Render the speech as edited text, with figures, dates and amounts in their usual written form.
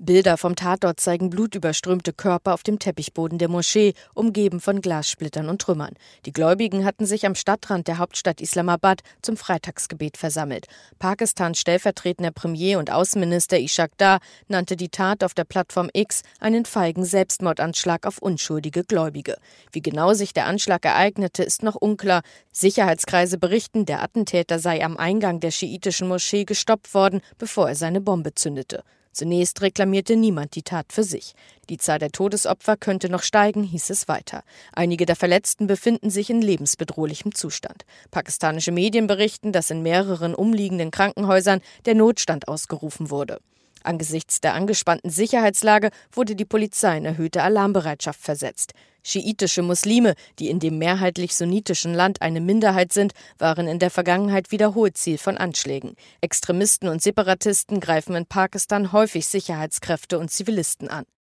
Bilder vom Tatort zeigen blutüberströmte Körper auf dem Teppichboden der Moschee, umgeben von Glassplittern und Trümmern. Die Gläubigen hatten sich am Stadtrand der Hauptstadt Islamabad zum Freitagsgebet versammelt. Pakistans stellvertretender Premier und Außenminister Ishaq Dar nannte die Tat auf der Plattform X einen feigen Selbstmordanschlag auf unschuldige Gläubige. Wie genau sich der Anschlag ereignete, ist noch unklar. Sicherheitskreise berichten, der Attentäter sei am Eingang der schiitischen Moschee gestoppt worden, bevor er seine Bombe zündete. Zunächst reklamierte niemand die Tat für sich. Die Zahl der Todesopfer könnte noch steigen, hieß es weiter. Einige der Verletzten befinden sich in lebensbedrohlichem Zustand. Pakistanische Medien berichten, dass in mehreren umliegenden Krankenhäusern der Notstand ausgerufen wurde. Angesichts der angespannten Sicherheitslage wurde die Polizei in erhöhte Alarmbereitschaft versetzt. Schiitische Muslime, die in dem mehrheitlich sunnitischen Land eine Minderheit sind, waren in der Vergangenheit wiederholt Ziel von Anschlägen. Extremisten und Separatisten greifen in Pakistan häufig Sicherheitskräfte und Zivilisten an.